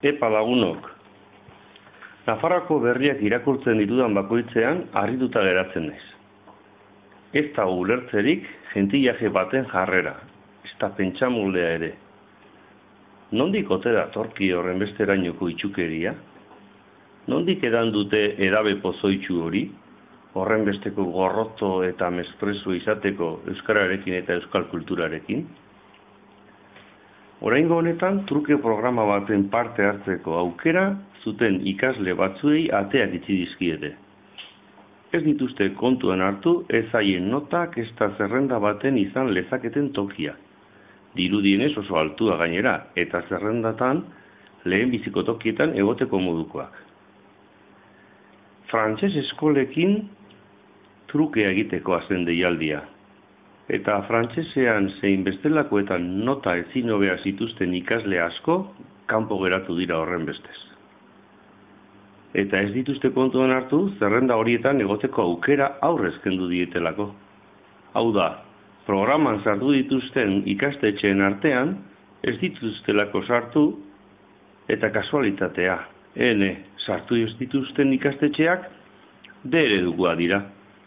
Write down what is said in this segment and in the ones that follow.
Epa lagunok, Nafarroako berriak irakurtzen ditudan bakoitzean harrituta geratzen naiz. Ez da ulertzerik gentillaje baten jarrera, ez da pentsamoldea ere. Nondik ote datorki horren besterainoko itxukeria? Nondik edan dute edabe pozoitsu hori, horren besteko gorroto eta mespreso izateko euskararekin eta euskal kulturarekin? Oraingo honetan, truke programa baten parte hartzeko aukera zuten ikasle batzuei ateak itxi dizkiete. Ez dituzte kontuan hartu ez haien notak ez da zerrenda baten izan lezaketen tokia. Dirudienez oso altua gainera, eta zerrendatan lehen biziko tokietan egoteko modukoak. Frantses eskolekin trukea egiteko hasten deialdia. Eta frantsesean zein bestelakoetan nota ezin hobea zituzten ikasle asko kanpo geratu dira horren bestez. Eta ez dituzte kontuan hartu zerrenda horietan egoteko aukera aurrez kendu dietelako. Hau da, programan sartu dituzten ikastetxeen artean ez dituztelako sartu eta kasualitatea. Sartu ez dituzten ikastetxeak D eredua dira.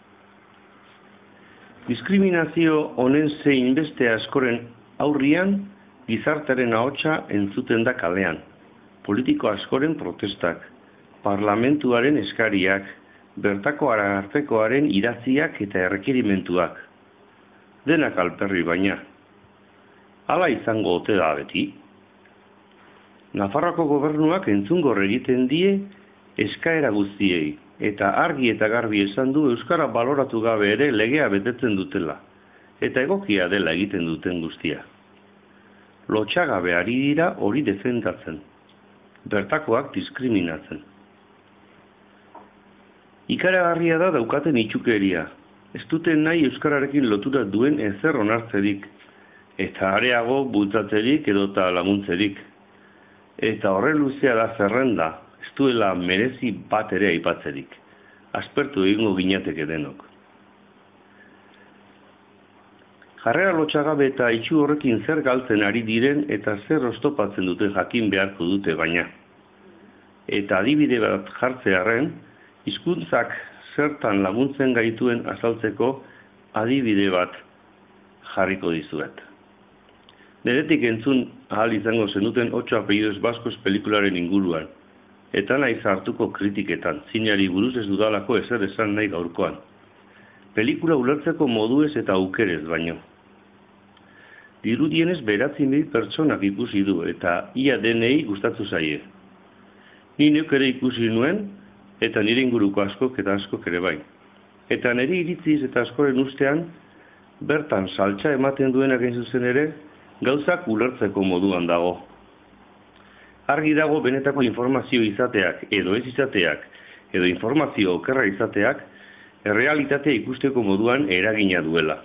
Diskriminazio honen zein beste askoren aurrian gizartearen ahotsa entzuten da kalean. Politiko askoren protestak, parlamentuaren eskariak, bertako arartekoaren idatziak eta errekerimentuak. Denak alperri baina. Hala izango ote da beti? Nafarroako gobernuak entzungor egiten die eskaera guztiei, eta argi eta garbi esan du euskara baloratu gabe ere legea betetzen dutela, eta egokia dela egiten duten guztia. Lotxagabe ari dira hori defendatzen, bertakoak diskriminatzen. Ikaragarria da daukaten itxukeria, ez duten nahi euskararekin lotura duen ezer onartzerik, eta areago bultzatzerik edota laguntzerik. Eta horren luzea da zerrenda, ez duela merezi bat ere aipatzerik. Aspertu egingo ginateke denok. Jarrera lotxagabe eta itxu horrekin zer galtzen ari diren eta zer oztopatzen dute jakin beharko dute baina. Eta adibide bat jartzearren, hizkuntzak zertan laguntzen gaituen azaltzeko adibide bat jarriko dizuet. Neretik entzun ahal izango zenuten 8 apellidos baskos pelikularen inguruan, eta naiz hartuko kritiketan, zinari buruz ez dudalako ezer esan nahi gaurkoan. Pelikula ulertzeko moduez eta aukerez baino. Dirudienez 9.000 pertsonak ikusi du, eta ia denei gustatu zaie. Ni neuk ere ikusi nuen, eta nire inguruko askok eta askok ere bai. Eta nire iritziz eta askoren ustean, bertan saltsa ematen duenak hain zuzen ere, gauzak ulertzeko moduan dago. Argi dago benetako informazio izateak, edo ez izateak, edo informazio okerra izateak, errealitatea ikusteko moduan eragina duela.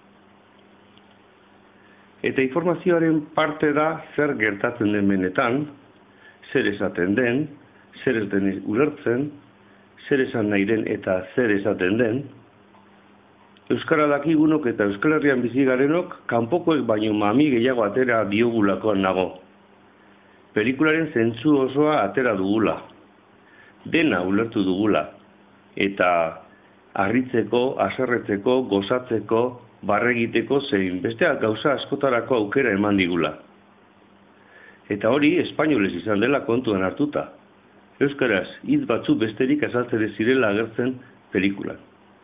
Eta informazioaren parte da zer gertatzen den benetan, zer esaten den, zer ez den ulertzen, zer esan nahi den eta zer esaten den. Euskara dakigunok eta Euskal Herrian bizi garenok kanpokoek baino mami gehiago atera diogulakoan nago. Pelikularen zentzu osoa atera dugula. Dena ulertu dugula. Eta harritzeko, haserretzeko, gozatzeko, barregiteko zein besteak gauza askotarako aukera eman digula. Eta hori espainolez izan dela kontuan hartuta. Euskaraz hitz batzu besterik azaltzen ez zirela agertzen pelikulan.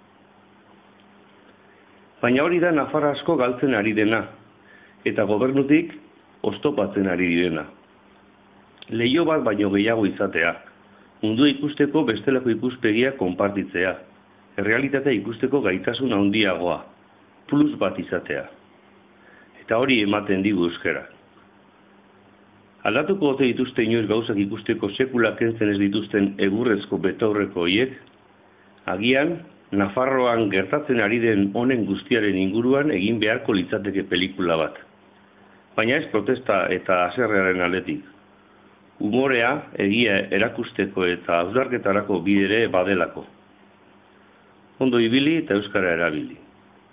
Baina hori da Nafar asko galtzen ari dena, eta gobernutik oztopatzen ari direna. Leiho bat baino gehiago izatea, mundua ikusteko bestelako ikuspegia konpartitzea, errealitatea ikusteko gaitasun handiagoa, plus bat izatea. Eta hori ematen digu euskara. Aldatuko ote dituzte inoiz gauzak ikusteko sekula kentzen ez dituzten egurrezko betaurreko hiek, agian, Nafarroan gertatzen ari den honen guztiaren inguruan egin beharko litzateke pelikula bat. Baina ez protesta eta haserrearen aldetik. Umorea egia erakusteko eta hausnarketarako bide ere badelako. Ondo ibili eta euskara erabili.